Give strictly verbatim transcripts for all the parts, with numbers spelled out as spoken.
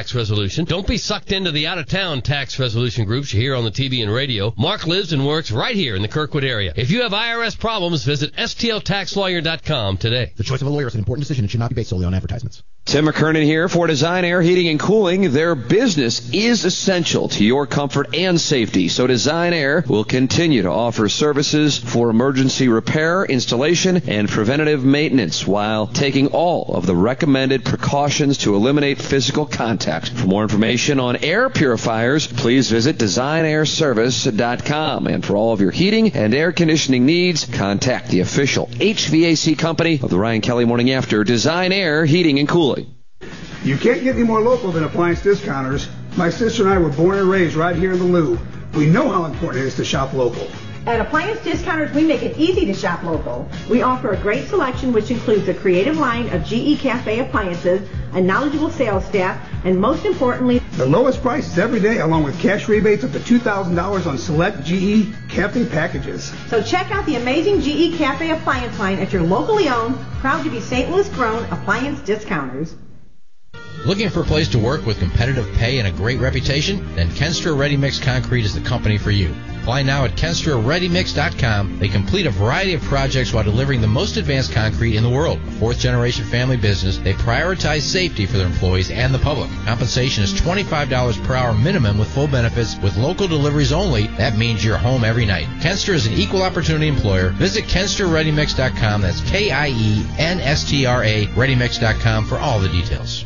tax resolution. Don't be sucked into the out-of-town tax resolution groups you hear on the T V and radio. Mark lives and works right here in the Kirkwood area. If you have I R S problems, visit S T L tax lawyer dot com today. The choice of a lawyer is an important decision and should not be based solely on advertisements. Tim McKernan here for Design Air Heating and Cooling. Their business is essential to your comfort and safety, so Design Air will continue to offer services for emergency repair, installation, and preventative maintenance while taking all of the recommended precautions to eliminate physical contact. For more information on air purifiers, please visit design air service dot com. And for all of your heating and air conditioning needs, contact the official H V A C company of the Ryan Kelly Morning After, Design Air Heating and Cooling. You can't get any more local than Appliance Discounters. My sister and I were born and raised right here in the Lou. We know how important it is to shop local. At Appliance Discounters, we make it easy to shop local. We offer a great selection which includes a creative line of G E Cafe appliances, a knowledgeable sales staff, and most importantly, the lowest prices every day, along with cash rebates up to two thousand dollars on select G E Cafe packages. So check out the amazing G E Cafe appliance line at your locally owned, proud to be Saint Louis grown Appliance Discounters. Looking for a place to work with competitive pay and a great reputation? Then Kenstra Ready Mix Concrete is the company for you. Apply now at Kenstra Ready Mix dot com. They complete a variety of projects while delivering the most advanced concrete in the world. A fourth-generation family business, they prioritize safety for their employees and the public. Compensation is twenty-five dollars per hour minimum with full benefits. With local deliveries only, that means you're home every night. Kenstra is an equal opportunity employer. Visit Kenstra Ready Mix dot com. That's K I E N S T R A Ready Mix dot com for all the details.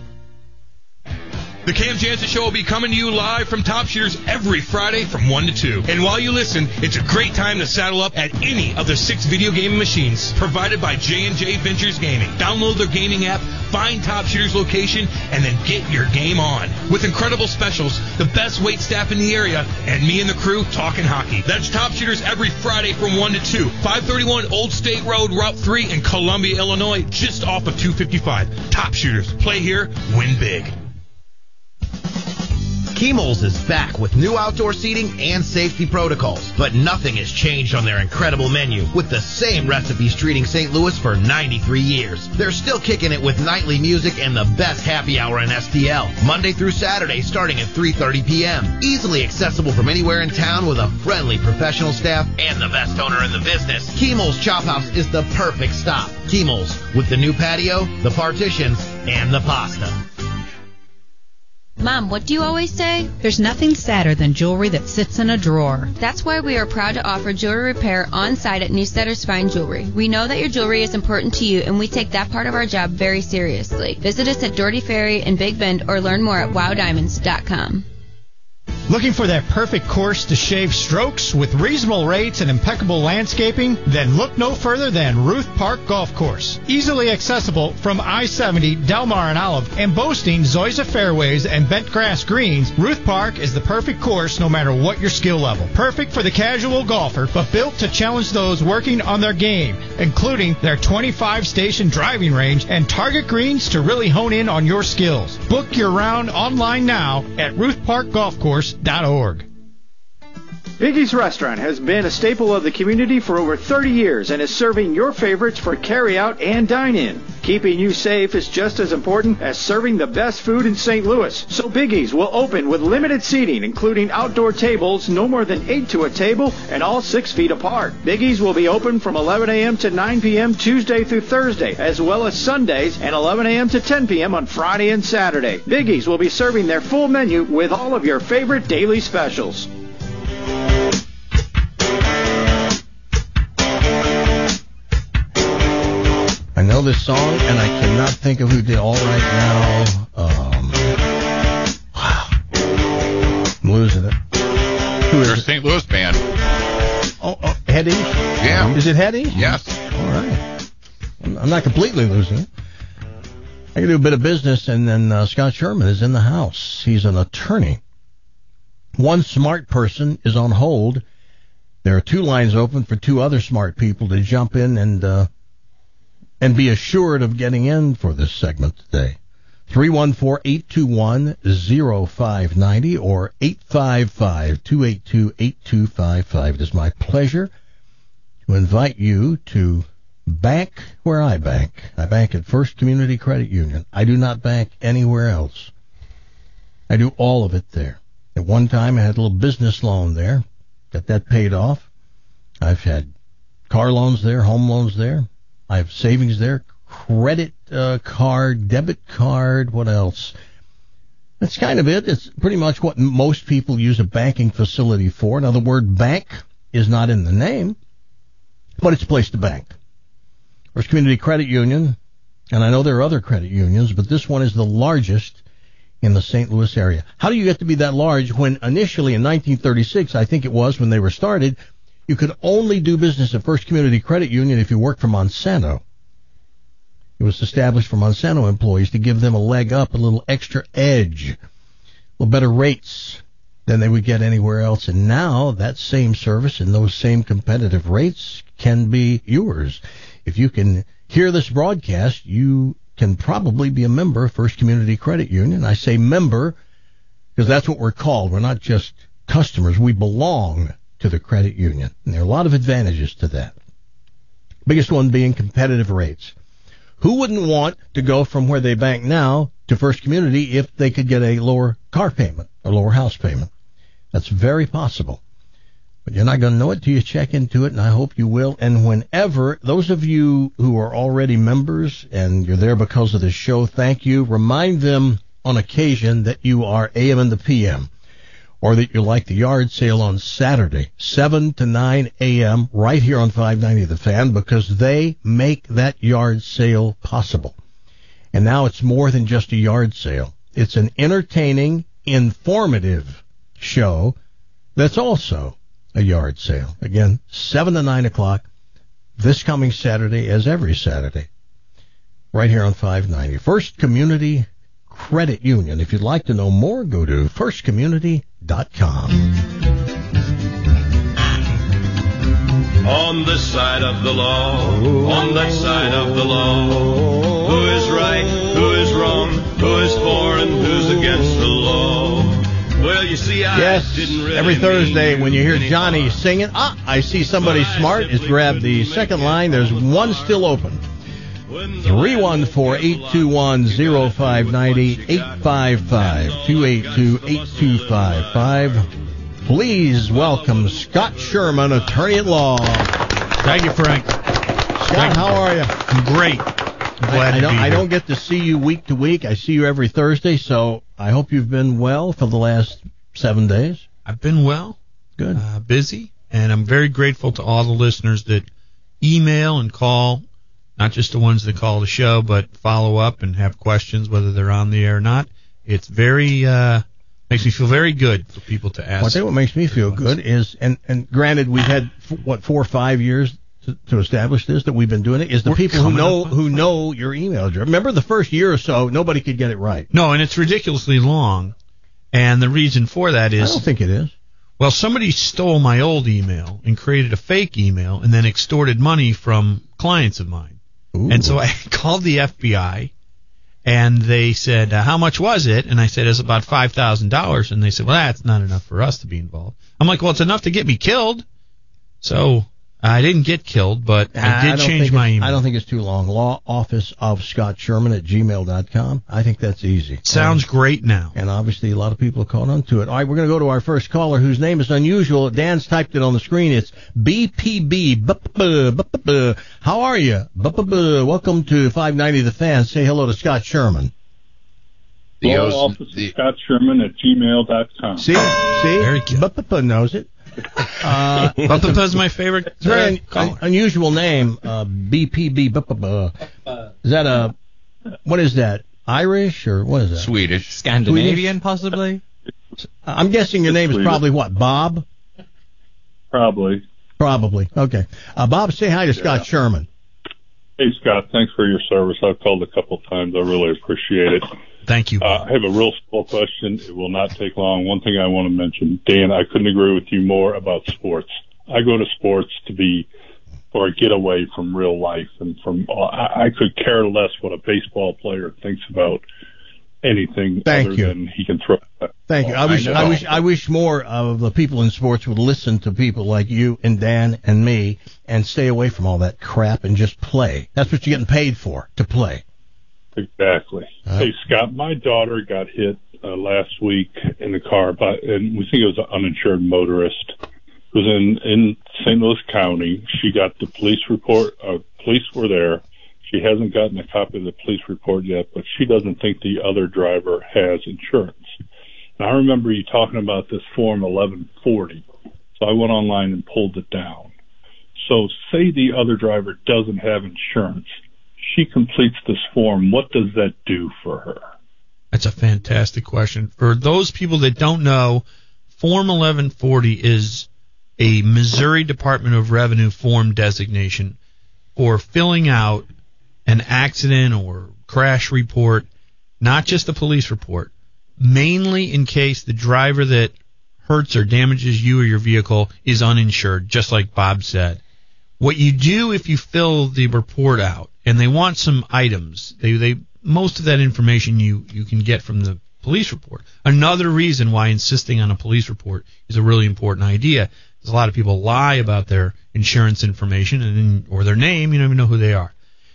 The Cam Jansen Show will be coming to you live from Top Shooters every Friday from one to two. And while you listen, it's a great time to saddle up at any of the six video gaming machines provided by J and J Ventures Gaming. Download their gaming app, find Top Shooters location, and then get your game on. With incredible specials, the best wait staff in the area, and me and the crew talking hockey. That's Top Shooters every Friday from one to two. five thirty-one Old State Road, Route three in Columbia, Illinois, just off of two fifty-five. Top Shooters. Play here, win big. Keimels is back with new outdoor seating and safety protocols, but nothing has changed on their incredible menu with the same recipes treating Saint Louis for ninety-three years. They're still kicking it with nightly music and the best happy hour in S T L, Monday through Saturday starting at three thirty p.m. Easily accessible from anywhere in town with a friendly professional staff and the best owner in the business. Keimels Chop House is the perfect stop. Keimels with the new patio, the partitions, and the pasta. Mom, what do you always say? There's nothing sadder than jewelry that sits in a drawer. That's why we are proud to offer jewelry repair on-site at Newstetter's Fine Jewelry. We know that your jewelry is important to you, and we take that part of our job very seriously. Visit us at Doherty Ferry in Big Bend or learn more at wow diamonds dot com. Looking for that perfect course to shave strokes with reasonable rates and impeccable landscaping? Then look no further than Ruth Park Golf Course. Easily accessible from I seventy, Del Mar and Olive, and boasting Zoysia fairways and bent grass greens, Ruth Park is the perfect course no matter what your skill level. Perfect for the casual golfer, but built to challenge those working on their game, including their twenty-five station driving range and target greens to really hone in on your skills. Book your round online now at ruth park golf course dot org. Biggie's Restaurant has been a staple of the community for over thirty years and is serving your favorites for carry-out and dine-in. Keeping you safe is just as important as serving the best food in Saint Louis. So Biggie's will open with limited seating, including outdoor tables, no more than eight to a table, and all six feet apart. Biggie's will be open from eleven a.m. to nine p.m. Tuesday through Thursday, as well as Sundays, and eleven a.m. to ten p.m. on Friday and Saturday. Biggie's will be serving their full menu with all of your favorite daily specials. I know this song, and I cannot think of who did All Right Now. Um, wow. I'm losing it. Who is They're a it? Saint Louis band. Oh, oh, Hetty? Yeah. Is it Hetty? Yes. All right. I'm, I'm not completely losing it. I can do a bit of business, and then uh, Scott Sherman is in the house. He's an attorney. One smart person is on hold. There are two lines open for two other smart people to jump in and uh, and be assured of getting in for this segment today. three one four, eight two one, zero five nine zero or eight five five, two eight two, eight two five five. It is my pleasure to invite you to bank where I bank. I bank at First Community Credit Union. I do not bank anywhere else. I do all of it there. At one time, I had a little business loan there. Got that paid off. I've had car loans there, home loans there. I have savings there, credit uh, card, debit card, what else? That's kind of it. It's pretty much what most people use a banking facility for. Now, the word bank is not in the name, but it's a place to bank. First Community Credit Union, and I know there are other credit unions, but this one is the largest in the Saint Louis area. How do you get to be that large when initially in nineteen thirty-six, I think it was when they were started, you could only do business at First Community Credit Union if you worked for Monsanto. It was established for Monsanto employees to give them a leg up, a little extra edge, a little better rates than they would get anywhere else. And now that same service and those same competitive rates can be yours. If you can hear this broadcast, you can probably be a member of First Community Credit Union. I say member because that's what we're called. We're not just customers. We belong to the credit union. And there are a lot of advantages to that. Biggest one being competitive rates. Who wouldn't want to go from where they bank now to First Community if they could get a lower car payment, a lower house payment? That's very possible. But you're not going to know it till you check into it, and I hope you will. And whenever, those of you who are already members and you're there because of this show, thank you. Remind them on occasion that you are A M and the P M, or that you like the yard sale on Saturday, seven to nine a.m., right here on five ninety The Fan, because they make that yard sale possible. And now it's more than just a yard sale. It's an entertaining, informative show that's also a yard sale. Again, seven to nine o'clock this coming Saturday, as every Saturday, right here on five ninety. First Community Credit Union. If you'd like to know more, go to first community dot com. On this side of the law, on that side of the law, who is right, who is wrong, who is for and who's against the law? Well, you see, I yes, didn't really every Thursday when you hear Johnny singing, ah, I see somebody smart is grab the second line. There's one still open. three one four, eight two one, oh five nine zero, eight five five, two eight two, eight two five five. Please welcome Scott Sherman, attorney at law. Thank you, Frank. Scott, Frank, how are you? I'm great. I'm glad I, I, to don't, be here. I don't get to see you week to week. I see you every Thursday, so I hope you've been well for the last seven days. I've been well. Good. Uh, busy, and I'm very grateful to all the listeners that email and call, not just the ones that call the show, but follow up and have questions, whether they're on the air or not. It's very, uh, makes me feel very good for people to ask. Well, I'll tell you what makes me feel good is, and, and granted, we've had, what, four or five years to, to establish this, that we've been doing it, is the We're people who coming know up on- who know your email address. Remember the first year or so, nobody could get it right. No, and it's ridiculously long, and the reason for that is... I don't think it is. Well, somebody stole my old email and created a fake email and then extorted money from clients of mine. Ooh. And so I called the F B I, and they said, uh, how much was it? And I said, it's about five thousand dollars. And they said, well, that's not enough for us to be involved. I'm like, well, it's enough to get me killed. So I didn't get killed, but I did don't change think my it's- email. I don't think it's too long. Law Office of Scott Sherman at gmail dot com. I think that's easy. Sounds and, great now. And obviously a lot of people have caught on to it. All right, we're going to go to our first caller whose name is unusual. Dan's typed it on the screen. It's B P B. How are you? Welcome to five ninety The Fan. Say hello to Scott Sherman. The Law Office of Scott Sherman at gmail dot com. See? See? Very good. Knows it. Uh, Buppa's my favorite. It's a very un- unusual name, uh, B P B. Is that a, what is that, Irish or what is that? Swedish. Scandinavian, Swedish? possibly? I'm guessing your name is probably what, Bob? Probably. Probably. Okay. Uh, Bob, say hi to Scott Yeah. Sherman. Hey, Scott, thanks for your service. I've called a couple times. I really appreciate it. Thank you. Uh, I have a real small question. It will not take long. One thing I want to mention, Dan, I couldn't agree with you more about sports. I go to sports to be, or get away from real life and from, I, I could care less what a baseball player thinks about anything Thank other you. than he can throw. Thank you. I wish, know. I wish, I wish more of the people in sports would listen to people like you and Dan and me and stay away from all that crap and just play. That's what you're getting paid for, to play. Exactly. Uh, Hey, Scott, my daughter got hit uh, last week in the car, but and we think it was an uninsured motorist. It was in, in Saint Louis County. She got the police report. Uh, police were there. She hasn't gotten a copy of the police report yet, but she doesn't think the other driver has insurance. And I remember you talking about this form eleven forty. So I went online and pulled it down. So say the other driver doesn't have insurance. She completes this form. What does that do for her? That's a fantastic question. For those people that don't know, Form eleven forty is a Missouri Department of Revenue form designation for filling out an accident or crash report, not just a police report, mainly in case the driver that hurts or damages you or your vehicle is uninsured, just like Bob said. What you do if you fill the report out, and they want some items, they they most of that information you, you can get from the police report. Another reason why insisting on a police report is a really important idea is a lot of people lie about their insurance information and then, or their name, you don't even know who they are.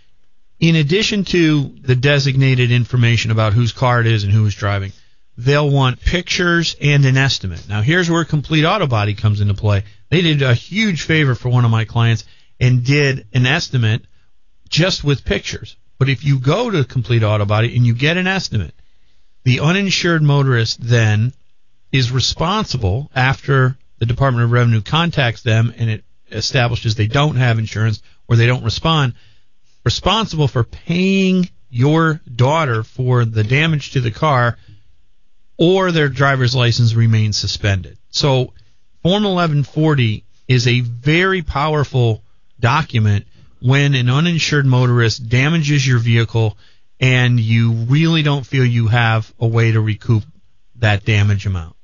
In addition to the designated information about whose car it is and who is driving, they'll want pictures and an estimate. Now, here's where Complete Auto Body comes into play. They did a huge favor for one of my clients and did an estimate just with pictures. But if you go to Complete Auto Body and you get an estimate, the uninsured motorist then is responsible after the Department of Revenue contacts them and it establishes they don't have insurance or they don't respond, responsible for paying your daughter for the damage to the car or their driver's license remains suspended. So Form eleven forty is a very powerful document when an uninsured motorist damages your vehicle and you really don't feel you have a way to recoup that damage amount.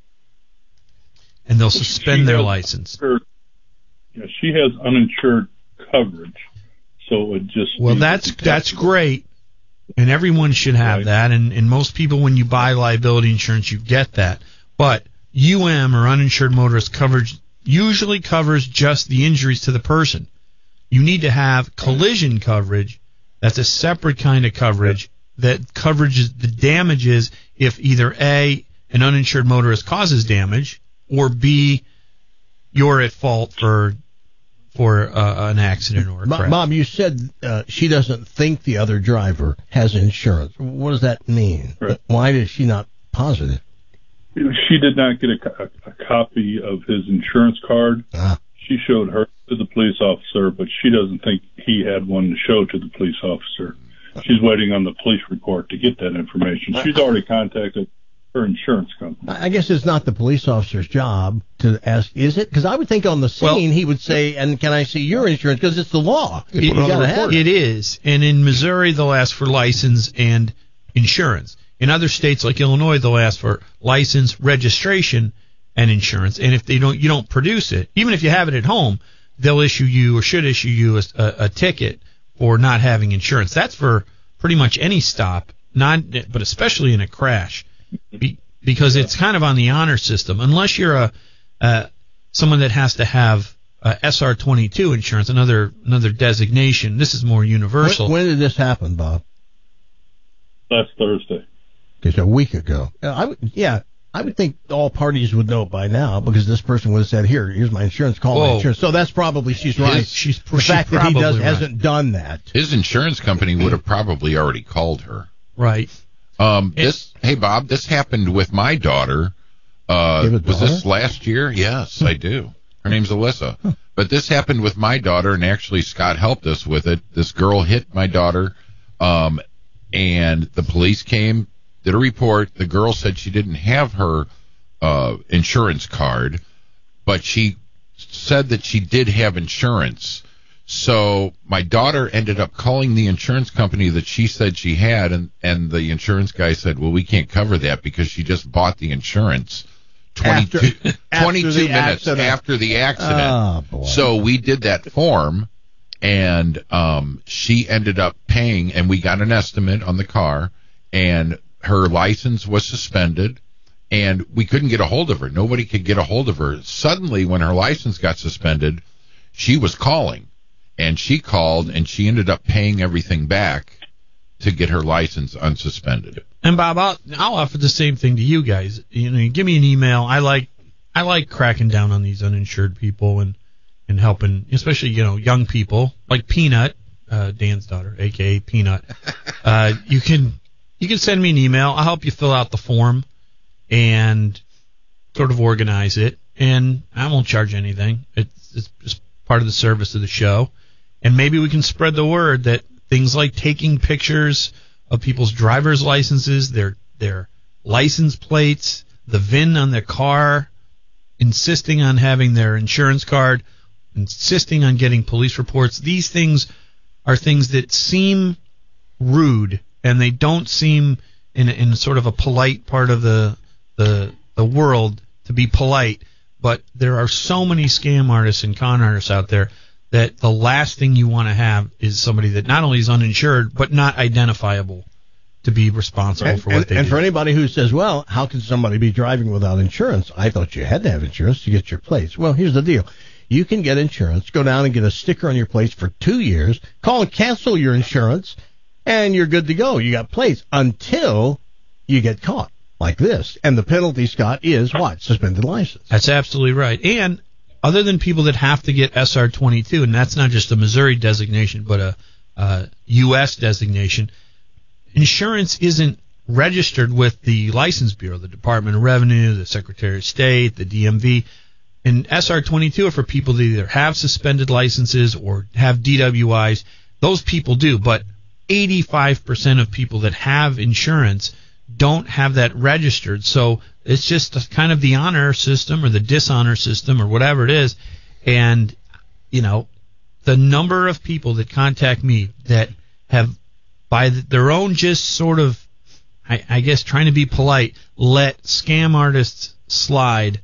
And they'll suspend She their has, license. Her, yeah, she has uninsured coverage, so it just... Well, that's that's great, and everyone should have right. that, and, and most people, when you buy liability insurance, you get that. But U M, or uninsured motorist coverage, usually covers just the injuries to the person. You need to have collision coverage. That's a separate kind of coverage that coverages the damages if either A, an uninsured motorist causes damage, or B, you're at fault for for uh, an accident or a crash. Bob, you said uh, she doesn't think the other driver has insurance. What does that mean? Right. Why is she not positive? She did not get a, a, a copy of his insurance card. Ah. She showed her to the police officer, but she doesn't think he had one to show to the police officer. She's waiting on the police report to get that information. She's already contacted her insurance company. I guess it's not the police officer's job to ask, is it? Because I would think on the scene well, he would say, and can I see your insurance? Because it's the law. It, you gotta have it. It is. And in Missouri, they'll ask for license and insurance. In other states like Illinois, they'll ask for license, registration, and insurance. And if they don't, you don't produce it, even if you have it at home, they'll issue you or should issue you a, a, a ticket for not having insurance. That's for pretty much any stop, not but especially in a crash, be, because it's kind of on the honor system. Unless you're a uh, someone that has to have uh, S R twenty-two insurance, another another designation. This is more universal. When, when did this happen, Bob? Last Thursday. It's a week ago. Uh, I would, yeah. I would think all parties would know by now because this person would have said, "Here, here's my insurance. Call Whoa. my insurance." So that's probably she's right. His, she's the she's fact that he does right. hasn't done that. His insurance company would have probably already called her. Right. Um. This. Hey, Bob. This happened with my daughter. Uh. Was daughter? this last year? Yes, I do. Her name's Alyssa. Huh. But this happened with my daughter, and actually Scott helped us with it. This girl hit my daughter, um, and the police came, did a report. The girl said she didn't have her uh, insurance card, but she said that she did have insurance. So my daughter ended up calling the insurance company that she said she had, and, and the insurance guy said, well, we can't cover that because she just bought the insurance twenty-two, after, after twenty-two minutes accident. after the accident. Oh, boy. So we did that form, and um, she ended up paying, and we got an estimate on the car, and her license was suspended, and we couldn't get a hold of her. Nobody could get a hold of her. Suddenly, when her license got suspended, she was calling, and she called, and she ended up paying everything back to get her license unsuspended. And Bob, I'll, I'll offer the same thing to you guys. You know, you give me an email. I like I like cracking down on these uninsured people and, and helping, especially, you know, young people like Peanut, uh, Dan's daughter, aka Peanut. Uh, you can you can send me an email. I'll help you fill out the form and sort of organize it. And I won't charge anything. It's, it's just part of the service of the show. And maybe we can spread the word that things like taking pictures of people's driver's licenses, their their license plates, the V I N on their car, insisting on having their insurance card, insisting on getting police reports. These things are things that seem rude, and they don't seem in in sort of a polite part of the the the world to be polite. But there are so many scam artists and con artists out there that the last thing you want to have is somebody that not only is uninsured but not identifiable to be responsible and, for what and, they and do. And for anybody who says, well, how can somebody be driving without insurance? I thought you had to have insurance to get your plates. Well, here's the deal. You can get insurance, go down and get a sticker on your plates for two years, call and cancel your insurance, and you're good to go. You got plates until you get caught like this. And the penalty, Scott, is what? Suspended license. That's absolutely right. And other than people that have to get S R twenty-two, and that's not just a Missouri designation, but a, a U S designation, insurance isn't registered with the License Bureau, the Department of Revenue, the Secretary of State, the D M V. And S R twenty-two are for people that either have suspended licenses or have D W Is. Those people do, but eighty-five percent of people that have insurance don't have that registered. So it's just kind of the honor system or the dishonor system or whatever it is. And, you know, the number of people that contact me that have, by their own just sort of, I, I guess, trying to be polite, let scam artists slide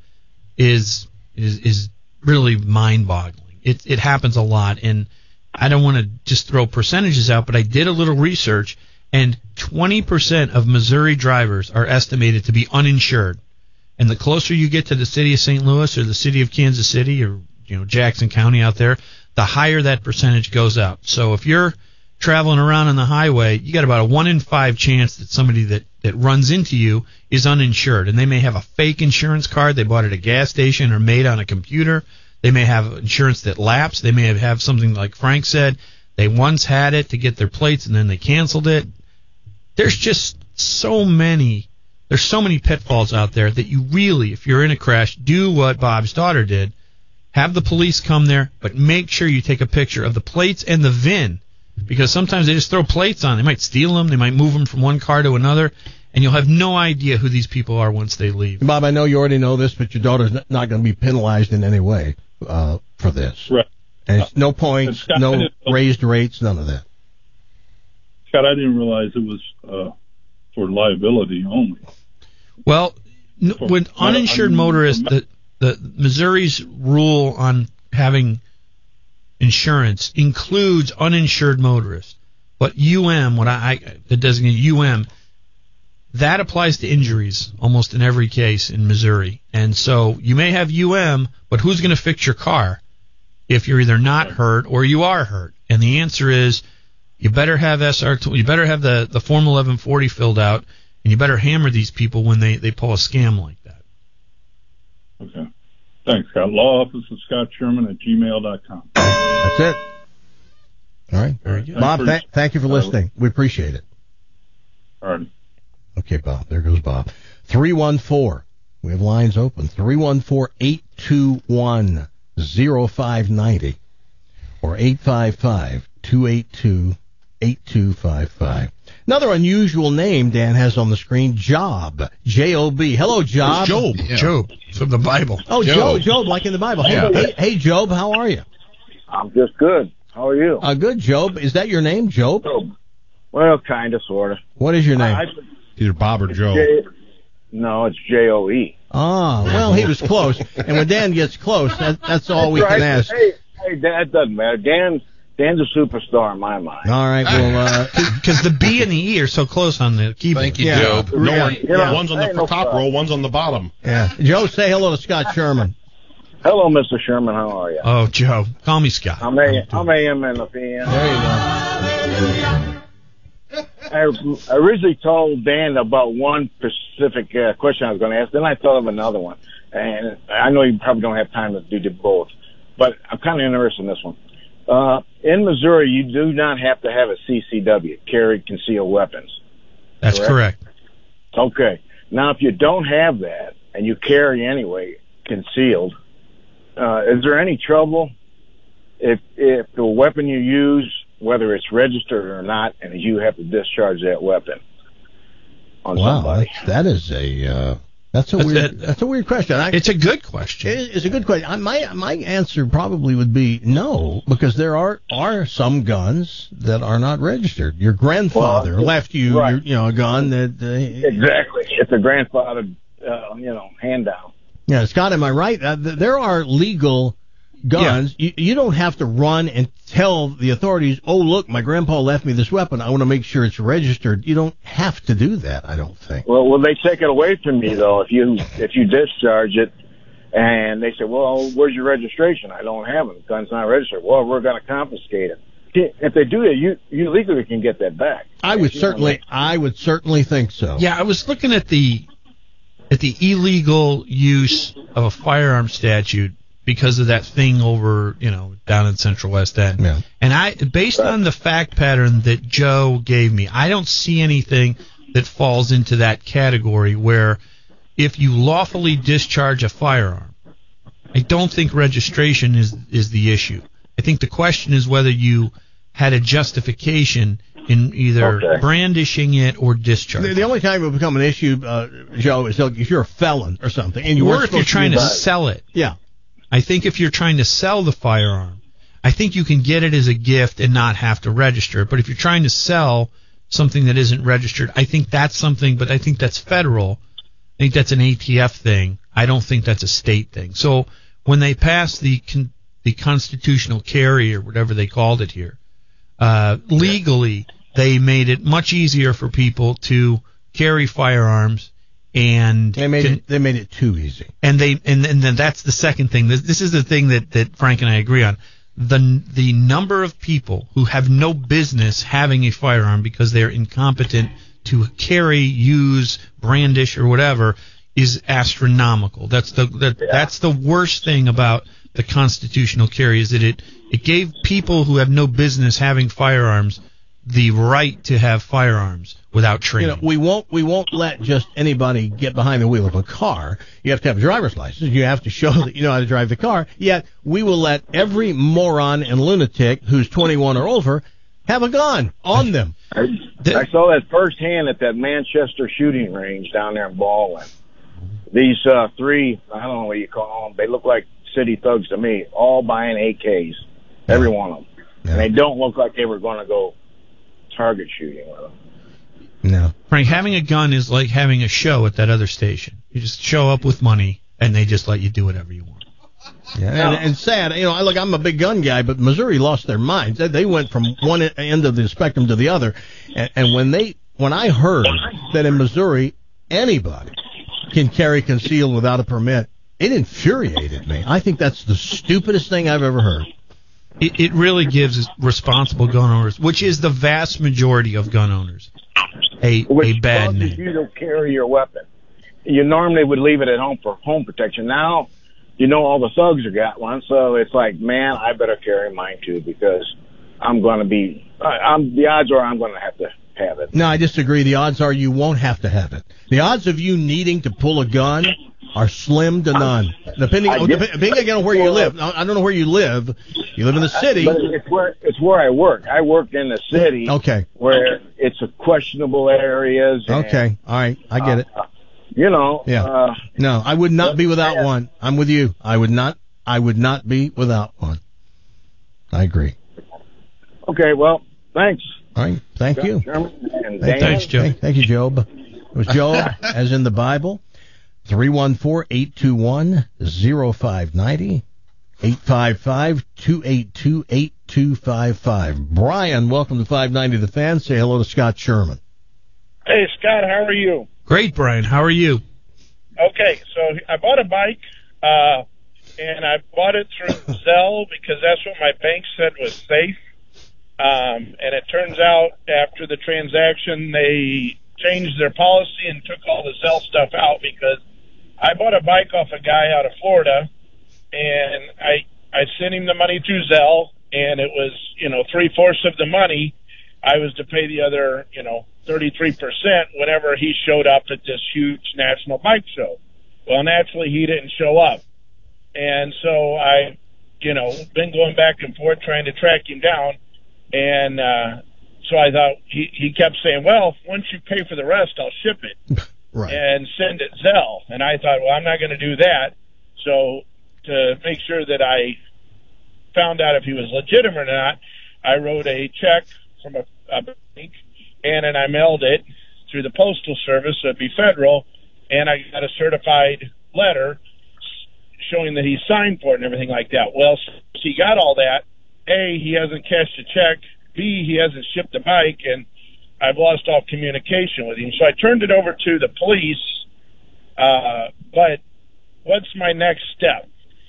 is is is really mind-boggling. It it happens a lot, and I don't want to just throw percentages out, but I did a little research, and twenty percent of Missouri drivers are estimated to be uninsured. And the closer you get to the city of Saint Louis or the city of Kansas City or, you know, Jackson County out there, the higher that percentage goes up. So if you're traveling around on the highway, you got about a one in five chance that somebody that, that runs into you is uninsured. And they may have a fake insurance card they bought at a gas station or made on a computer. They may have insurance that lapsed. They may have, have something like Frank said. They once had it to get their plates and then they canceled it. There's just so many, there's so many pitfalls out there that you really, if you're in a crash, do what Bob's daughter did. Have the police come there, but make sure you take a picture of the plates and the V I N, because sometimes they just throw plates on. They might steal them. They might move them from one car to another, and you'll have no idea who these people are once they leave. Bob, I know you already know this, but your daughter's not going to be penalized in any way uh, for this. Right. And it's no points, Scott, no raised rates, none of that. Scott, I didn't realize it was uh, for liability only. Well, n- with uninsured motorists, the, the Missouri's rule on having insurance includes uninsured motorists. But U M, what I, I the designate U M, that applies to injuries almost in every case in Missouri. And so you may have U M, but who's going to fix your car if you're either not hurt or you are hurt? And the answer is you better have S R, you better have the, the Form eleven forty filled out, and you better hammer these people when they, they pull a scam like that. Okay. Thanks, Scott. Law Office of Scott Sherman at gmail dot com. That's it. All right. Very good. Bob, th- thank you for listening. We appreciate it. All right. Okay, Bob. There goes Bob. three one four. We have lines open. three one four, eight two one, zero five nine zero or eight five five, two eight two, eight two five five. Another unusual name Dan has on the screen, Job. J O B. Hello, Job. It's Job. Yeah. Job. From the Bible. Oh, Job. Job, like in the Bible. Hey, Yeah. hey, hey, Job, how are you? I'm just good. How are you? Uh, good, Job. Is that your name, Job? Job. Well, kind of, sort of. What is your name? I, Either Bob or Joe. J- no, it's J O E. Ah, well, he was close. And when Dan gets close, that, that's all we That's can right. ask. Hey, hey, that doesn't matter. Dan, Dan's a superstar in my mind. All right, well, because the B and the E are so close on the keyboard. Thank you, Yeah. Job. No, Yeah. one- Yeah. One's on the Hey, no top problem. row, one's on the bottom. Yeah. Joe, say hello to Scott Sherman. Hello, Mister Sherman. How are you? Oh, Joe. Call me Scott. I'm A, I'm A M and the P M. There you go. I, I originally told Dan about one specific uh, question I was going to ask. Then I thought of another one. And I know you probably don't have time to do both. But I'm kind of interested in this one. Uh, in Missouri, you do not have to have a C C W, carry concealed weapons. That's correct? correct. Okay. Now, if you don't have that and you carry anyway, concealed, uh, is there any trouble if if the weapon you use, whether it's registered or not, and you have to discharge that weapon on wow, somebody? That's, that is a uh, that's a That's weird it. that's a weird question. I, It's a good question. It- It's a good question. I- My my answer probably would be no, because there are are some guns that are not registered. Your grandfather Well, left you, right. your, you know, a gun that. Uh, Exactly. It's a grandfather, uh, you know, hand down. yeah, Scott, am I right? Uh, th- there are legal guns. You, you don't have to run and tell the authorities, "Oh, look, my grandpa left me this weapon. I want to make sure it's registered." You don't have to do that. I don't think. Well, will they take it away from me though if you if you discharge it? And they say, well, where's your registration? I don't have it. The gun's not registered. Well, we're going to confiscate it. If they do that, you you legally can get that back. I would certainly, I would certainly think so. Yeah, I was looking at the at the illegal use of a firearm statute because of that thing over, you know, down in Central West End. Yeah. And I, based on the fact pattern that Joe gave me, I don't see anything that falls into that category where if you lawfully discharge a firearm, I don't think registration is is the issue. I think the question is whether you had a justification in either Okay. brandishing it or discharging. The, the only time it will become an issue, uh, Joe, is if you're a felon or something, and you or weren't if you're supposed trying to, to be sell it. Yeah. I think if you're trying to sell the firearm, I think you can get it as a gift and not have to register it. But if you're trying to sell something that isn't registered, I think that's something, but I think that's federal. I think that's an A T F thing. I don't think that's a state thing. So when they passed the con- the constitutional carry or whatever they called it here, uh, legally they made it much easier for people to carry firearms, and They made can- it. They made it too easy. and they and, and then that's the second thing. This, this is the thing that, that Frank and I agree on. The the number of people who have no business having a firearm because they're incompetent to carry, use, brandish, or whatever is astronomical. That's the that, that's the worst thing about the constitutional carry is that it it gave people who have no business having firearms the right to have firearms without training. You know, we won't we won't let just anybody get behind the wheel of a car. You have to have a driver's license. You have to show that you know how to drive the car. Yet we will let every moron and lunatic who's twenty-one or over have a gun on them. I, I saw that firsthand at that Manchester shooting range down there in Baldwin. These uh, three, I don't know what you call them, they look like city thugs to me, all buying A Ks, every one of them. Yeah. And they don't look like they were going to go target shooting with them. No. Frank, having a gun is like having a show at that other station. You just show up with money, and they just let you do whatever you want. Yeah, and, and sad, you know, I look, I'm a big gun guy, but Missouri lost their minds. They, they went from one end of the spectrum to the other, and, and when they, when I heard that in Missouri anybody can carry concealed without a permit, it infuriated me. I think that's the stupidest thing I've ever heard. It, it really gives responsible gun owners, which is the vast majority of gun owners, a Which a bad causes name. you to carry your weapon. You normally would leave it at home for home protection. Now, you know all the thugs have got one, so it's like, man, I better carry mine too because I'm going to be. I, I'm the odds are I'm going to have to have it. No, I disagree. The odds are you won't have to have it. The odds of you needing to pull a gun are slim to none. Depending, I oh, get- dep- depending on where you live. I I don't know where you live. You live in the city. But it's where it's where I work. I work in the city. Okay. Where it's a questionable areas. And, Okay. All right. I get it. uh, you know. Yeah. Uh, No, I would not be without yeah. one. I'm with you. I would not. I would not be without one. I agree. okay. Well, thanks. All right. Thank you. Sherman and Thank- Dan. Thank, thank you, Job. It was Job, as in the Bible. three one four, eight two one, zero five nine zero. eight five five, two eight two, eight two five five. Brian, welcome to five ninety The Fan. Say hello to Scott Sherman. Hey, Scott, how are you? Great, Brian. How are you? Okay, so I bought a bike, uh, and I bought it through Zelle because that's what my bank said was safe. Um, and it turns out after the transaction, they changed their policy and took all the Zelle stuff out because I bought a bike off a guy out of Florida, and I I sent him the money through Zelle, and it was, you know, three-fourths of the money. I was to pay the other, you know, thirty-three percent whenever he showed up at this huge national bike show. Well, naturally, he didn't show up. And so I, you know, been going back and forth trying to track him down. And uh, so I thought he, he kept saying, well, once you pay for the rest, I'll ship it right. and send it Zelle. And I thought, well, I'm not going to do that. So to make sure that I found out if he was legitimate or not, I wrote a check from a, a bank, and then I mailed it through the Postal Service, so it'd be federal, and I got a certified letter showing that he signed for it and everything like that. Well, since he got all that, A, he hasn't cashed a check, B, he hasn't shipped the bike, and I've lost all communication with him. So I turned it over to the police, uh, but what's my next step?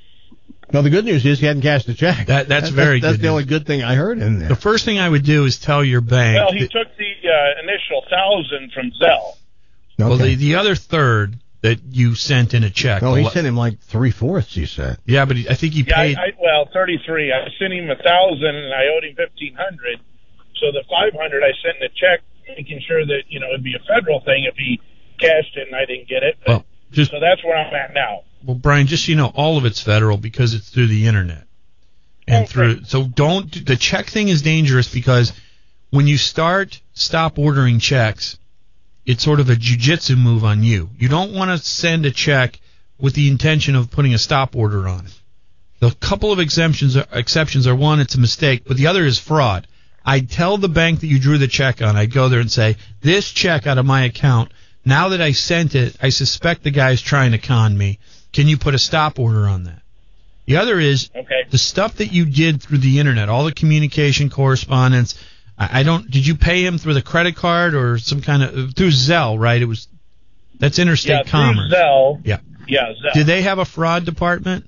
Well, the good news is he hadn't cashed the check. That, that's that, very that's, good. That's the only good thing I heard in there. The first thing I would do is tell your bank. Well, he that, took the uh, initial thousand from Zelle. Okay. Well, the, the other third that you sent in a check. No, he sent him like three-fourths, he said. Yeah, but he, I think he Yeah, paid. I, I, well, thirty-three. I sent him a thousand, and I owed him fifteen hundred. So the five hundred, I sent in a check, making sure that you know it'd be a federal thing if he cashed it and I didn't get it. But, well, just, so that's where I'm at now. Well, Brian, just so you know, all of it's federal because it's through the internet. And okay. through so don't the check thing is dangerous because when you start stop ordering checks, it's sort of a jujitsu move on you. You don't want to send a check with the intention of putting a stop order on it. The couple of exemptions are, exceptions are one, it's a mistake, but the other is fraud. I'd tell the bank that you drew the check on, I'd go there and say, this check out of my account, now that I sent it, I suspect the guy's trying to con me. Can you put a stop order on that? The other is okay. the stuff that you did through the internet, all the communication correspondence. I, I don't. Did you pay him through the credit card or some kind of through Zelle? Right? It was. That's interstate yeah, commerce. Through Zelle. Yeah. Yeah. Zelle. Did they have a fraud department?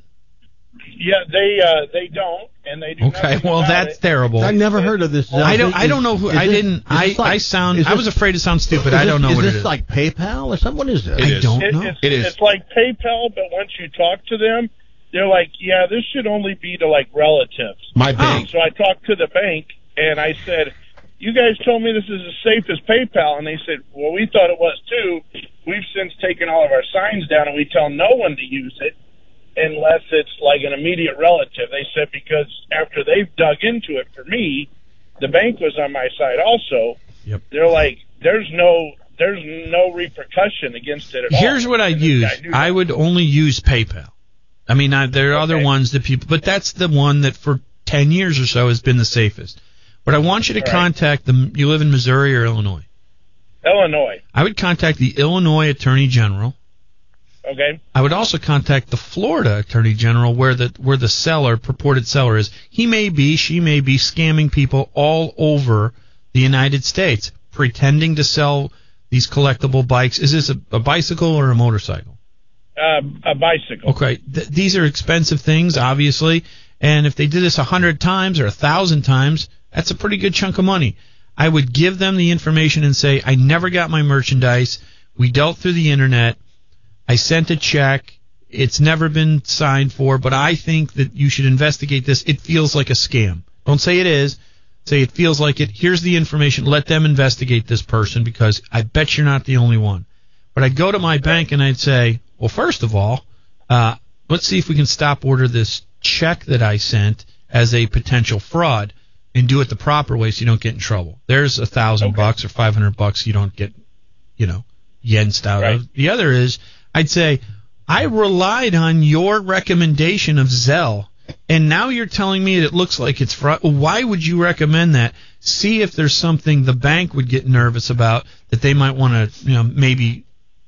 Yeah, they uh, they don't, and they do. Okay, well that's it. terrible. I've never heard of this. Zelle. I don't. Is, I don't know who. is I this, didn't. I. Like, I sound. this, I was afraid to sound stupid. I this, don't know is what this it is. Like PayPal or something? What is this? I is. don't it, know. It's, it is. It's like PayPal, but once you talk to them, they're like, "Yeah, this should only be to like relatives." My bank. So I talked to the bank and I said, "You guys told me this is as safe as PayPal," and they said, "Well, we thought it was too. We've since taken all of our signs down, and we tell no one to use it unless it's like an immediate relative." They said because after they've dug into it for me, the bank was on my side also. Yep. They're like, "There's no." There's no repercussion against it at all. Here's what I'd use. I would only use PayPal. I mean, I, there are okay. other ones that people, but that's the one that for ten years or so has been the safest. But I want you to All right. contact them. You live in Missouri or Illinois? Illinois. I would contact the Illinois Attorney General. Okay. I would also contact the Florida Attorney General, where the where the seller, purported seller, is. He may be, she may be scamming people all over the United States, pretending to sell these collectible bikes. Is this a, a bicycle or a motorcycle? Uh, a bicycle. Okay, Th- these are expensive things, obviously, and if they did this a hundred times or a thousand times, that's a pretty good chunk of money. I would give them the information and say, I never got my merchandise. We dealt through the internet. I sent a check. It's never been signed for, but I think that you should investigate this. It feels like a scam. Don't say it is. Say it feels like it. Here's the information. Let them investigate this person because I bet you're not the only one. But I'd go to my bank and I'd say, well, first of all, uh, let's see if we can stop order this check that I sent as a potential fraud and do it the proper way so you don't get in trouble. There's a thousand bucks or five hundred bucks you don't get, you know, yensed out right. of. The other is I'd say, I relied on your recommendation of Zelle. And now you're telling me it looks like it's fraud. Why would you recommend that? See if there's something the bank would get nervous about that they might want to, you know, maybe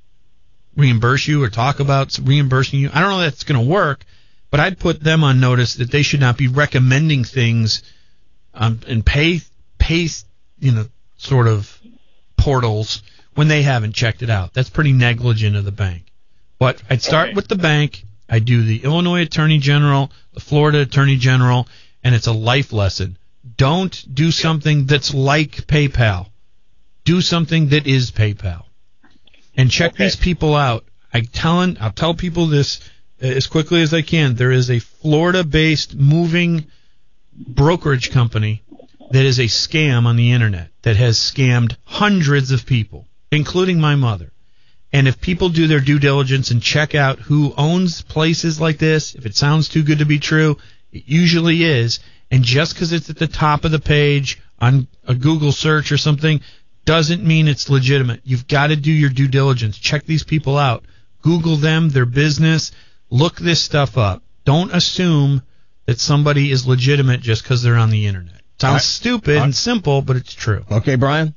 reimburse you or talk about reimbursing you. I don't know if that's going to work, but I'd put them on notice that they should not be recommending things um, and pay, pay, you know, sort of portals when they haven't checked it out. That's pretty negligent of the bank. But I'd start okay. with the bank. I do the Illinois Attorney General, the Florida Attorney General, and it's a life lesson. Don't do something that's like PayPal. Do something that is PayPal. And check Okay. these people out. I telling, I'll tell people this as quickly as I can. There is a Florida-based moving brokerage company that is a scam on the internet that has scammed hundreds of people, including my mother. And if people do their due diligence and check out who owns places like this, if it sounds too good to be true, it usually is. And just because it's at the top of the page on a Google search or something doesn't mean it's legitimate. You've got to do your due diligence. Check these people out. Google them, their business. Look this stuff up. Don't assume that somebody is legitimate just because they're on the internet. Sounds right. stupid and simple, but it's true. Okay, Brian?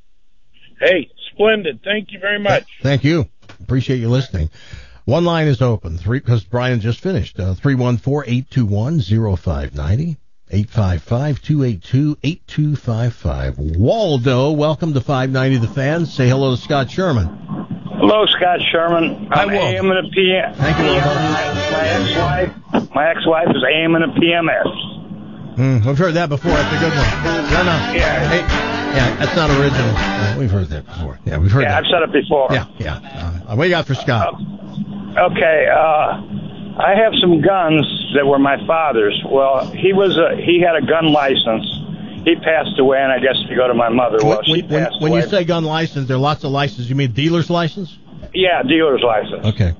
Hey, splendid. Thank you very much. Thank you. Appreciate you listening. One line is open, three because Brian just finished. Uh, three one four, eight two one, zero five nine zero, eight five five, two eight two, eight two five five. Waldo, welcome to five ninety The Fan. Say hello to Scott Sherman. Hello, Scott Sherman. I'm Hi, Will. A M and a P M. Thank you, Waldo. My ex-wife, my ex-wife is A M and a P M S. Mm, we've heard that before. That's a good one. No, no. Yeah. Hey, yeah, that's not original. Uh, we've heard that before. Yeah, we've heard Yeah, that. I've said it before. Yeah, yeah. Uh, what do you got for Scott? Okay, uh, I have some guns that were my father's. Well, he was a, he had a gun license. He passed away, and I guess if you go to my mother, well, when, she when, passed when away. you say gun license, there are lots of licenses. You mean dealer's license? Yeah, dealer's license. Okay.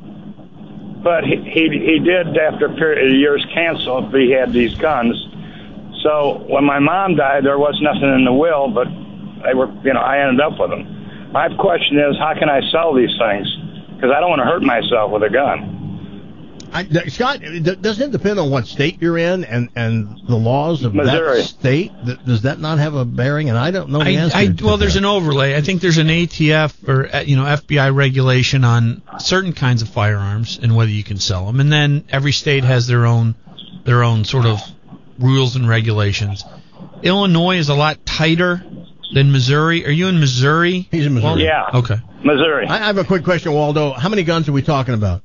But he, he he did, after a period of years, cancel if he had these guns. So when my mom died, there was nothing in the will, but they were, you know, I ended up with them. My question is, how can I sell these things? Because I don't want to hurt myself with a gun. I, Scott, doesn't it depend on what state you're in and, and the laws of Missouri. that state? Does that not have a bearing? And I don't know the I, answer. I, to well, that. there's an overlay. I think there's an A T F or uh, you know F B I regulation on certain kinds of firearms and whether you can sell them. And then every state has their own their own sort of rules and regulations. Illinois is a lot tighter than Missouri. Are you in Missouri? He's in Missouri. Yeah. Okay. Missouri. I have a quick question, Waldo. How many guns are we talking about?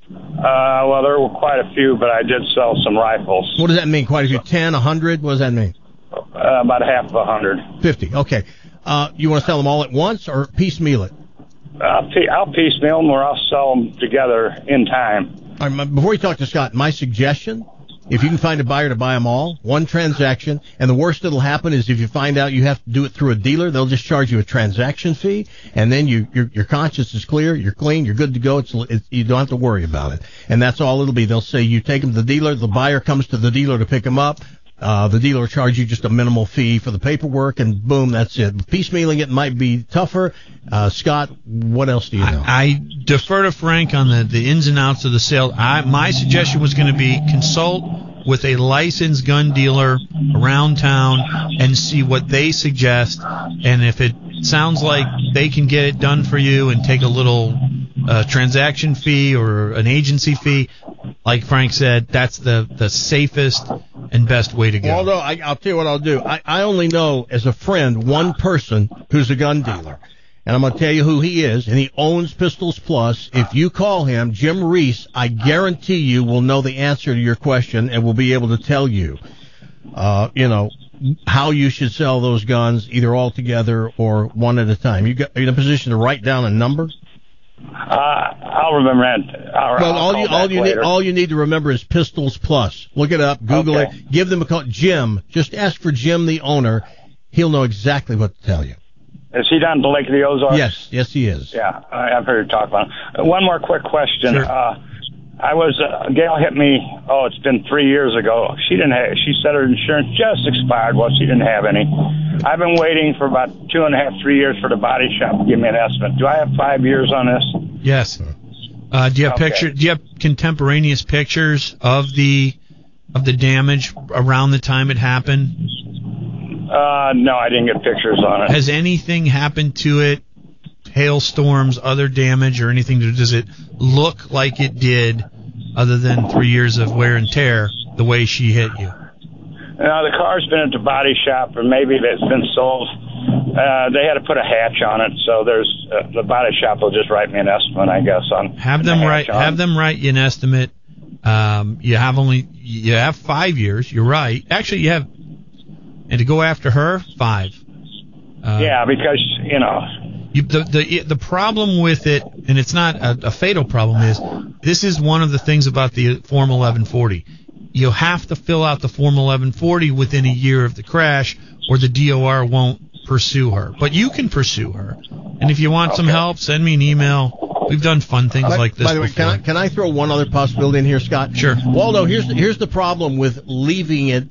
Uh, well, there were quite a few, but I did sell some rifles. What does that mean? Quite a few? Ten, a hundred? What does that mean? Uh, about half of a hundred. Fifty. Okay. Uh, you want to sell them all at once or piecemeal it? I'll, pe- I'll piecemeal them, or I'll sell them together in time. All right, my, before you talk to Scott, my suggestion, if you can find a buyer to buy them all, one transaction, and the worst that'll happen is if you find out you have to do it through a dealer, they'll just charge you a transaction fee, and then you your, your conscience is clear, you're clean, you're good to go. It's, it's you don't have to worry about it, and that's all it'll be. They'll say you take them to the dealer, the buyer comes to the dealer to pick them up. Uh, the dealer will charge you just a minimal fee for the paperwork, and boom, that's it. Piecemealing it might be tougher. Uh, Scott, what else do you know? I, I defer to Frank on the, the ins and outs of the sale. I, my suggestion was going to be consult with a licensed gun dealer around town and see what they suggest. And if it sounds like they can get it done for you and take a little uh, transaction fee or an agency fee, like Frank said, that's the, the safest and best way to go. Although I, I'll tell you what I'll do. I, I only know as a friend one person who's a gun dealer, and I'm going to tell you who he is, and he owns Pistols Plus. If you call him, Jim Reese, I guarantee you will know the answer to your question and will be able to tell you, uh, you know, how you should sell those guns, either all together or one at a time. You got, are you in a position to write down a number? Uh, I'll remember that. I'll, Well, I'll all call you all back you need later. all you need to remember is Pistols Plus. Look it up, Google Okay. it, give them a call. Jim, just ask for Jim, the owner. He'll know exactly what to tell you. Is he down at the Lake of the Ozarks? Yes, yes, he is. Yeah, I- I've heard you talk about him. Uh, One more quick question. Sure. Uh, I was uh, a gal hit me. Oh, it's been three years ago. She didn't have. She said her insurance just expired. Well, she didn't have any. I've been waiting for about two and a half, three years for the body shop to give me an estimate. Do I have five years on this? Yes. Uh, do you have Okay. picture? Do you have contemporaneous pictures of the of the damage around the time it happened? Uh, no, I didn't get pictures on it. Has anything happened to it? Hailstorms, other damage, or anything? Does it look like it did, other than three years of wear and tear, the way she hit you? Now, the car's been at the body shop, or maybe it's been sold. Uh, they had to put a hatch on it, so there's uh, the body shop will just write me an estimate, I guess. On Have the them hatch write. on. Have them write you an estimate. Um, you have only you have five years. You're right. Actually, you have. And to go after her, five. Uh, yeah, because, you know. You, the, the the problem with it, and it's not a, a fatal problem, is this is one of the things about the Form eleven forty. You have to fill out the Form eleven forty within a year of the crash, or the D O R won't pursue her. But you can pursue her. And if you want okay. some help, send me an email. We've done fun things by, like this By the way, before. can I, can I throw one other possibility in here, Scott? Sure. Waldo, here's the, here's the problem with leaving it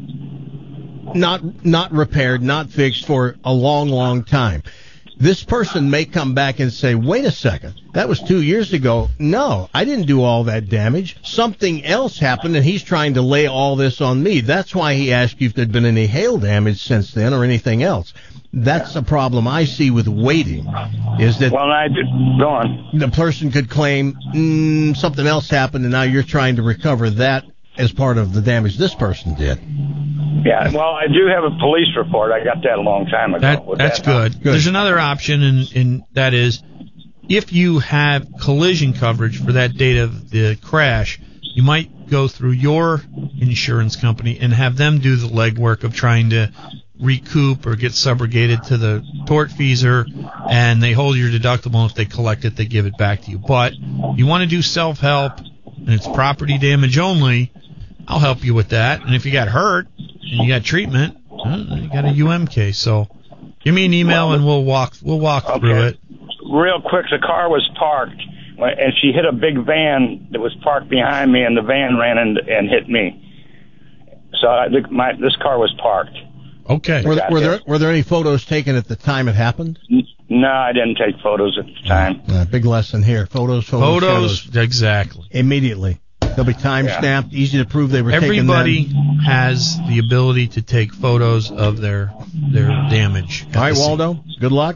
not not repaired, not fixed for a long, long time. This person may come back and say, wait a second, that was two years ago. No, I didn't do all that damage. Something else happened, and he's trying to lay all this on me. That's why he asked you if there'd been any hail damage since then or anything else. That's a problem I see with waiting, is that well, I did, go on. The person could claim mm, something else happened, and now you're trying to recover that as part of the damage this person did. Yeah, well, I do have a police report. I got that a long time ago. That, that's that good. good. There's another option, and, and that is if you have collision coverage for that date of the crash, you might go through your insurance company and have them do the legwork of trying to recoup or get subrogated to the tortfeasor, and they hold your deductible. If they collect it, they give it back to you. But you want to do self-help, and it's property damage only, I'll help you with that. And if you got hurt and you got treatment, well, you got a U M case. So give me an email well, and we'll walk we'll walk okay. through it. Real quick, the car was parked, and she hit a big van that was parked behind me, and the van ran and, and hit me. So I, my, this car was parked. Okay. Were, were there were there any photos taken at the time it happened? No, I didn't take photos at the time. Uh, big lesson here. Photos, photos, photos. Photos. Exactly. Immediately. They'll be time stamped, yeah. easy to prove they were Everybody taken then. has the ability to take photos of their their damage. All right, Waldo. Scene. Good luck.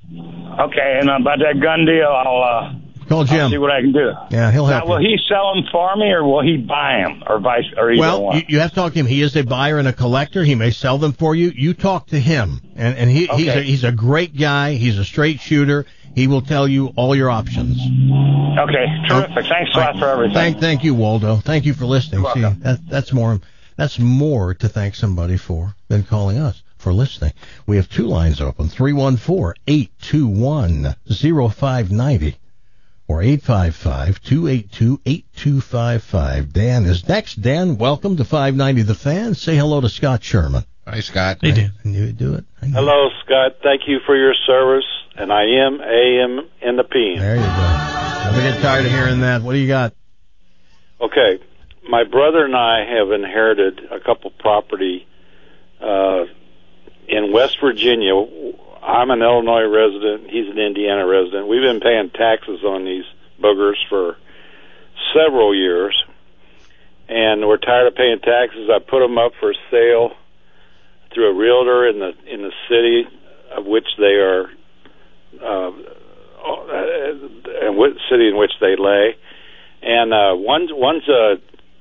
Okay, and about that gun deal, I'll, uh, Call Jim. I'll see what I can do. Yeah, he'll help now, will you. he sell them for me, or will he buy them, or vice, or either well, one? Well, you, you have to talk to him. He is a buyer and a collector. He may sell them for you. You talk to him, and and he, okay. he's a, he's a great guy. He's a straight shooter. He will tell you all your options. Okay, terrific. Oh, Thanks a lot for everything. Thank, thank you, Waldo. Thank you for listening. You're See, welcome. that, that's more, that's more to thank somebody for than calling us for listening. We have two lines open: three one four, eight two one, zero five nine zero or eight five five, two eight two, eight two five five. Dan is next. Dan, welcome to five ninety The Fan. Say hello to Scott Sherman. Hi, Scott. Hey, Dan. I knew you'd do it. Hello, Scott. Thank you for your service. And I am A M in the P M. There you go. Never get tired of hearing that. What do you got? Okay. My brother and I have inherited a couple property uh, in West Virginia. I'm an Illinois resident. He's an Indiana resident. We've been paying taxes on these boogers for several years, and we're tired of paying taxes. I put them up for sale through a realtor in the in the city of which they are. Uh, and what city in which they lay, and uh, one's one's a,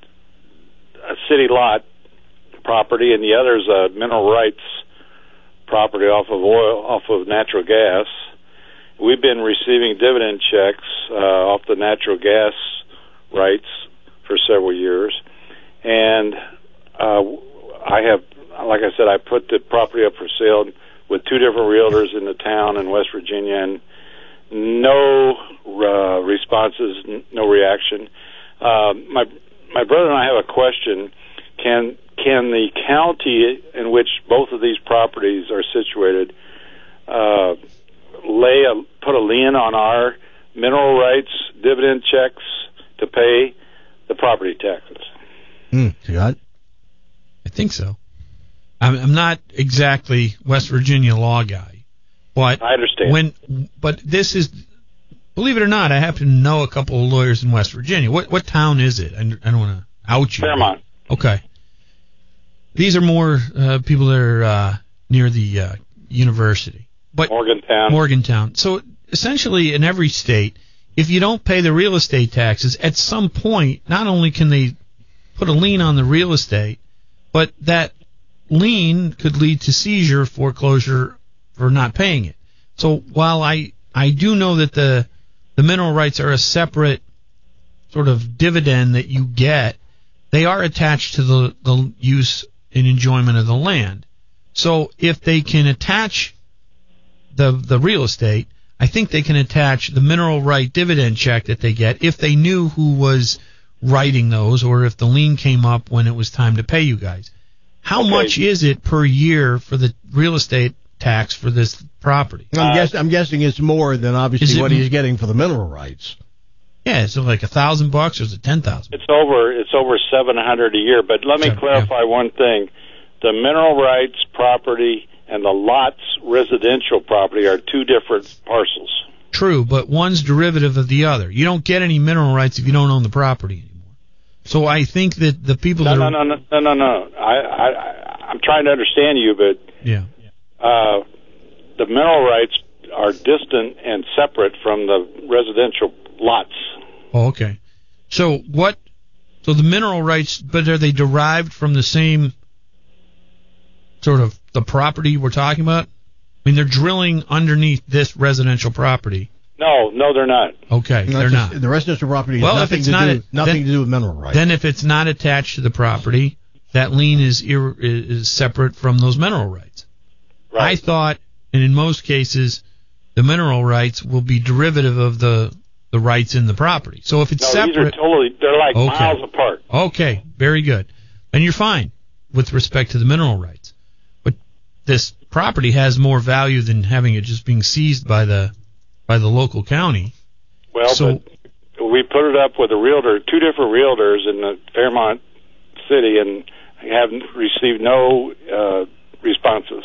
a city lot property, and the other's a mineral rights property off of oil, off of natural gas. We've been receiving dividend checks uh, off the natural gas rights for several years, and uh, I have, like I said, I put the property up for sale with two different realtors in the town in West Virginia, and no uh, responses, no reaction. Uh, my my brother and I have a question. Can can the county in which both of these properties are situated uh, lay a put a lien on our mineral rights dividend checks to pay the property taxes? Hmm. Scott? I think so. I'm, I'm not exactly West Virginia law guy, but I understand. When, but this is, believe it or not, I happen to know a couple of lawyers in West Virginia. What what town is it? I, I don't want to out you. Fairmont. Okay. These are more uh, people that are uh, near the uh, university. But Morgantown. Morgantown. So essentially, in every state, if you don't pay the real estate taxes, at some point, not only can they put a lien on the real estate, but that lien could lead to seizure, foreclosure for not paying it. So while I I do know that the the mineral rights are a separate sort of dividend that you get, they are attached to the, the use and enjoyment of the land. So if they can attach the the real estate, I think they can attach the mineral right dividend check that they get if they knew who was writing those, or if the lien came up when it was time to pay you guys. How Okay. much is it per year for the real estate tax for this property? I'm, guess, I'm guessing it's more than Is obviously it what m- he's getting for the mineral rights. Yeah, is it like a thousand bucks or is it ten thousand? It's over. It's over seven hundred a year. But let me Seven, clarify one thing: the mineral rights property and the lots residential property are two different parcels. True, but one's derivative of the other. You don't get any mineral rights if you don't own the property anymore. So I think that the people No, that no, are no, no, no, no, no. I, I, I'm trying to understand you, but yeah, uh, the mineral rights are distant and separate from the residential lots. oh, okay. So what? So the mineral rights, but are they derived from the same sort of the property we're talking about? I mean, they're drilling underneath this residential property. No, no, they're not. Okay, No, they're it's not. just- The residential property has Well, if nothing, it's to, not do, a- nothing then- to do with mineral rights. Then if it's not attached to the property, that lien is ir- is separate from those mineral rights. I thought, and in most cases, the mineral rights will be derivative of the the rights in the property. So if it's No, separate, these are totally, they're like Okay. miles apart. okay, very good, then you're fine with respect to the mineral rights. But this property has more value than having it just being seized by the by the local county. Well, So- but we put it up with a realtor, two different realtors in the Fairmont City, and have received no uh, responses.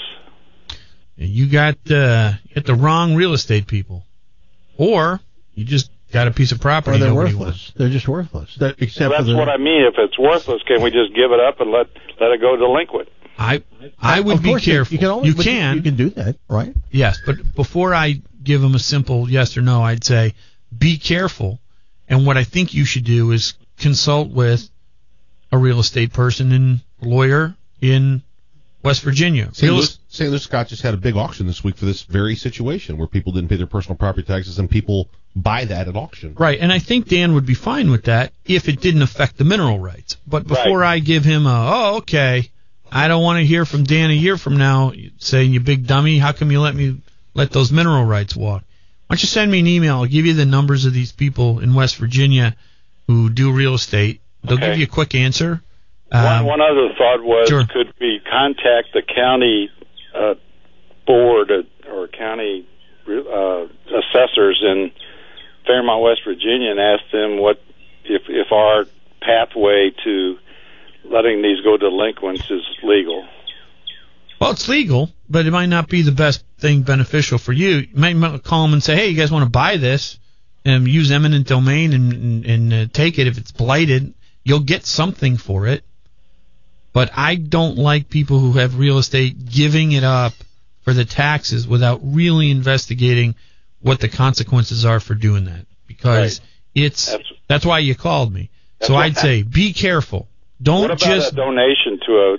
You got uh, you got the wrong real estate people, or you just got a piece of property Or they're nobody worthless. wants. They're just worthless. That, except Well, for that's the, what I mean. If it's worthless, can we just give it up and let let it go delinquent? I I would Of be course you- careful. You can, always, you but can. You can do that, right? Yes, but before I give them a simple yes or no, I'd say be careful. And what I think you should do is consult with a real estate person and lawyer in West Virginia. Saint Real Louis, Saint Louis Scott just had a big auction this week for this very situation where people didn't pay their personal property taxes and people buy that at auction. Right, and I think Dan would be fine with that if it didn't affect the mineral rights. But before I give him a, oh, okay, I don't want to hear from Dan a year from now saying, you big dummy, how come you let me let those mineral rights walk? Why don't you send me an email? I'll give you the numbers of these people in West Virginia who do real estate. They'll Okay. give you a quick answer. one, Um, one other thought was, sure. could we contact the county uh, board or county uh, assessors in Fairmont, West Virginia, and ask them what if if our pathway to letting these go delinquents is legal? Well, it's legal, but it might not be the best thing beneficial for you. You might might call them and say, hey, you guys want to buy this and use eminent domain and, and, and uh, take it if it's blighted. You'll get something for it. But I don't like people who have real estate giving it up for the taxes without really investigating what the consequences are for doing that. Because Right. it's that's, that's why you called me. That's So why- I'd say be careful. Don't what about just a donation to a,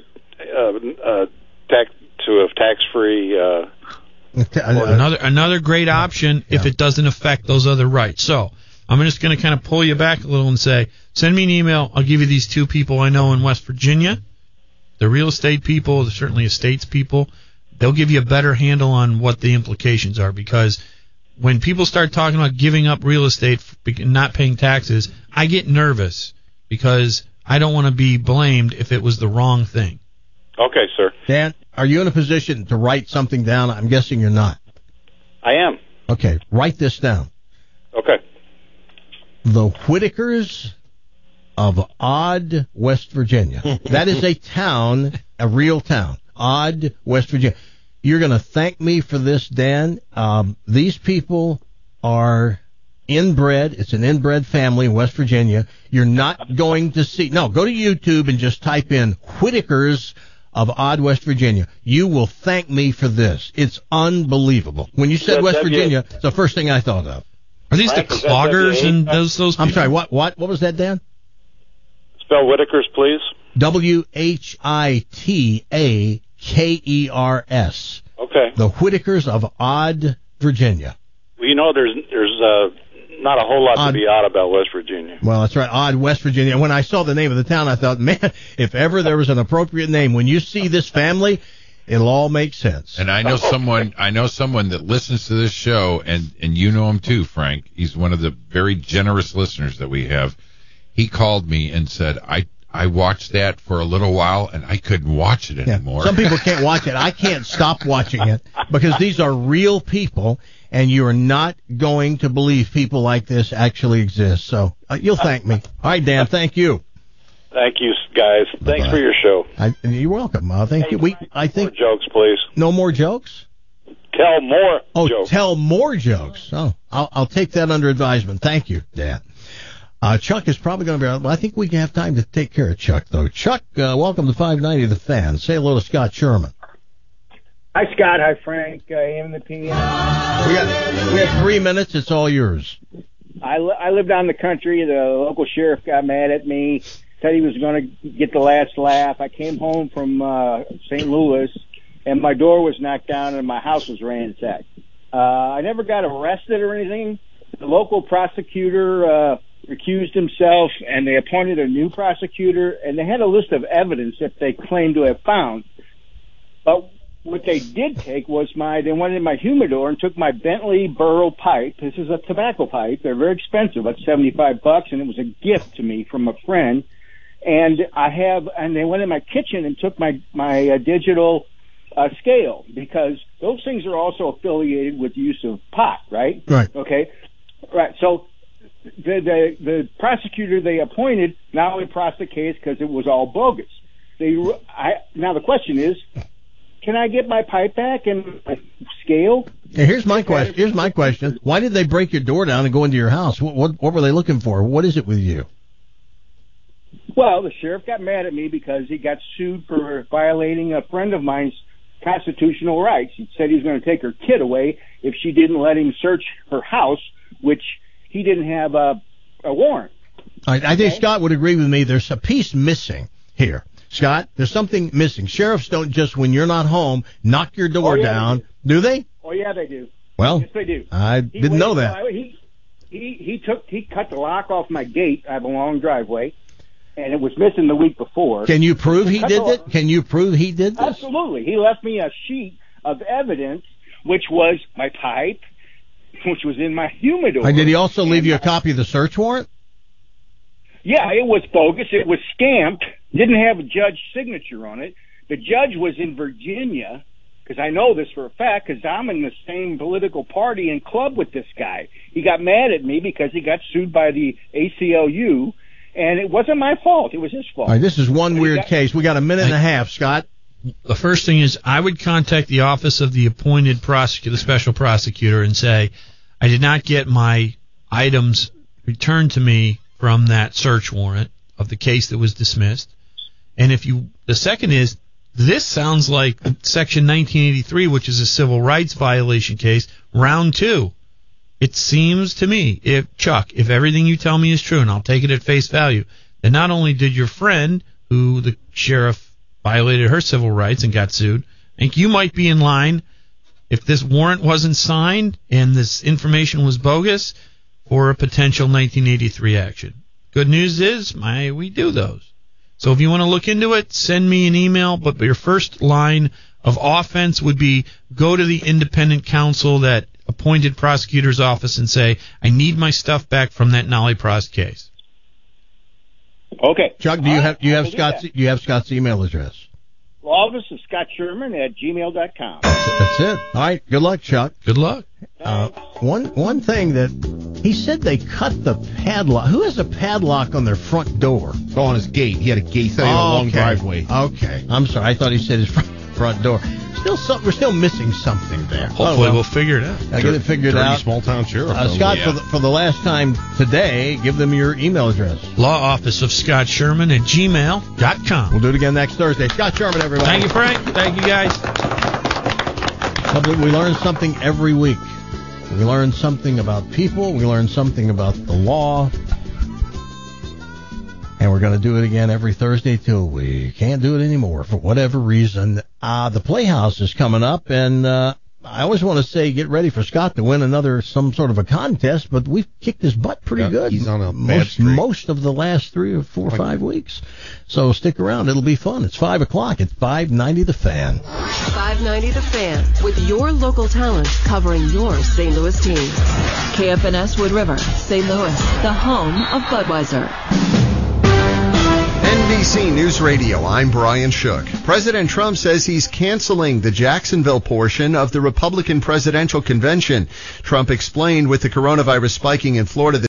a, a tax to a tax-free? Uh, another another great option if it doesn't affect those other rights. So I'm just going to kind of pull you back a little and say, send me an email. I'll give you these two people I know in West Virginia. The real estate people, they're certainly estates people. They'll give you a better handle on what the implications are, because when people start talking about giving up real estate and not paying taxes, I get nervous because I don't want to be blamed if it was the wrong thing. okay, sir. Dan, are you in a position to write something down? I'm guessing you're not. I am. Okay, write this down. Okay. The Whitakers of Odd, West Virginia. That is a town, a real town. Odd, West Virginia. You're going to thank me for this, Dan. Um, these people are inbred. It's an inbred family in West Virginia. You're not going to see. No, go to YouTube and just type in Whitakers of Odd, West Virginia. You will thank me for this. It's unbelievable. When you said That- West that- Virginia, it's the first thing I thought of. Are these Frank, the is that cloggers W A? and those those people? I'm sorry, what what what was that, Dan? Spell Whitakers, please. W H I T A K E R S. Okay. The Whitakers of Odd, Virginia. Well, you know, there's there's uh, not a whole lot Odd. to be odd about West Virginia. Well, that's right, Odd, West Virginia. And when I saw the name of the town, I thought, man, if ever there was an appropriate name, when you see this family, It'll all make sense. And I know someone I know someone that listens to this show, and, and you know him too, Frank. He's one of the very generous listeners that we have. He called me and said, I I watched that for a little while, and I couldn't watch it anymore. Yeah, some people can't watch it. I can't stop watching it because these are real people, and you are not going to believe people like this actually exist. So uh, you'll thank me. All right, Dan, thank you. Thank you, guys. Thanks Bye-bye. for your show. I, you're welcome. Uh, thank hey, you. We, I think more jokes, please. No more jokes? Tell more oh, jokes. tell more jokes. Oh, I'll, I'll take that under advisement. Thank you, Dan. Uh, Chuck is probably going to be around. Well, I think we can have time to take care of Chuck, though. Chuck, uh, welcome to five ninety The Fan. Say hello to Scott Sherman. Hi, Scott. Hi, Frank. I am the P M. We got, we have three minutes. It's all yours. I, li- I lived on the country. The local sheriff got mad at me, said he was going to get the last laugh. I came home from uh, Saint Louis, and my door was knocked down and my house was ransacked. Uh, I never got arrested or anything. The local prosecutor uh, recused himself, and they appointed a new prosecutor, and they had a list of evidence that they claimed to have found. But what they did take was my, they went in my humidor and took my Bentley Burrow pipe. This is a tobacco pipe. They're very expensive, like seventy-five bucks, and it was a gift to me from a friend. And I have, and they went in my kitchen and took my, my uh, digital uh, scale, because those things are also affiliated with the use of pot, right? Right. Okay. Right. So the, the, the prosecutor they appointed not only pressed the case because it was all bogus. They, I, now the question is, can I get my pipe back and my scale? Hey, here's my question. Here's my question. Why did they break your door down and go into your house? What, what, what were they looking for? What is it with you? Well, the sheriff got mad at me because he got sued for violating a friend of mine's constitutional rights. He said he was going to take her kid away if she didn't let him search her house, which he didn't have a, a warrant. All right, I think okay. Scott would agree with me. There's a piece missing here. Scott, there's something missing. Sheriffs don't just, when you're not home, knock your door oh, yeah, down. They do. do they? Oh, yeah, they do. Well, yes, they do. I he didn't know that. I, he, he, he took, he cut the lock off my gate. I have a long driveway, and it was missing the week before. Can you prove he, he did it? Can you prove he did this? Absolutely. He left me a sheet of evidence, which was my pipe, which was in my humidor. And did he also leave and you a copy of the search warrant? Yeah, it was bogus. It was stamped. Didn't have a judge's signature on it. The judge was in Virginia, because I know this for a fact, because I'm in the same political party and club with this guy. He got mad at me because he got sued by the A C L U, and it wasn't my fault. It was his fault. All right, this is one and weird got, case. We got a minute and a half, Scott. The first thing is I would contact the office of the appointed prosecutor, the special prosecutor, and say, I did not get my items returned to me from that search warrant of the case that was dismissed. And if you, the second is, this sounds like Section nineteen eighty-three, which is a civil rights violation case, round two. It seems to me, if Chuck, if everything you tell me is true, and I'll take it at face value, then not only did your friend, who the sheriff violated her civil rights and got sued, I think you might be in line, if this warrant wasn't signed and this information was bogus, for a potential nineteen eighty-three action. Good news is, my we do those. So if you want to look into it, send me an email, but your first line of offense would be go to the independent counsel, that appointed prosecutor's office, and say, I need my stuff back from that Nolly Prost case. Okay. Chuck, do you have you have Scott's do you have Scott's email address? Office of Scott Sherman at gmail dot com. That's it. All right. Good luck, Chuck. Good luck. Uh, one one thing that he said, they cut the padlock. Who has a padlock on their front door? Oh, on his gate. He had a gate. He said he had oh, a long okay. driveway. Okay. I'm sorry. I thought he said his front, front door. Still, some, we're still missing something there. Hopefully, oh, well. we'll figure it out. I get it figured Dirty out. Small town sheriff. Uh, Scott, yeah. for, the, for the last time today, give them your email address. Law Office of Scott Sherman at gmail dot com. We'll do it again next Thursday. Scott Sherman, everybody. Thank you, Frank. Thank you, guys. We learn something every week. We learn something about people. We learn something about the law. And we're going to do it again every Thursday till we can't do it anymore for whatever reason. Uh, the Playhouse is coming up, and uh, I always want to say get ready for Scott to win another some sort of a contest, but we've kicked his butt pretty Yeah, good. he's on a bad most streak. most of the last three or four or five weeks. So stick around; it'll be fun. It's five o'clock. It's five ninety The Fan. five ninety The Fan, with your local talent covering your Saint Louis team. K F N S Wood River, Saint Louis, the home of Budweiser. N B C News Radio, I'm Brian Shook. President Trump says he's canceling the Jacksonville portion of the Republican presidential convention. Trump explained with the coronavirus spiking in Florida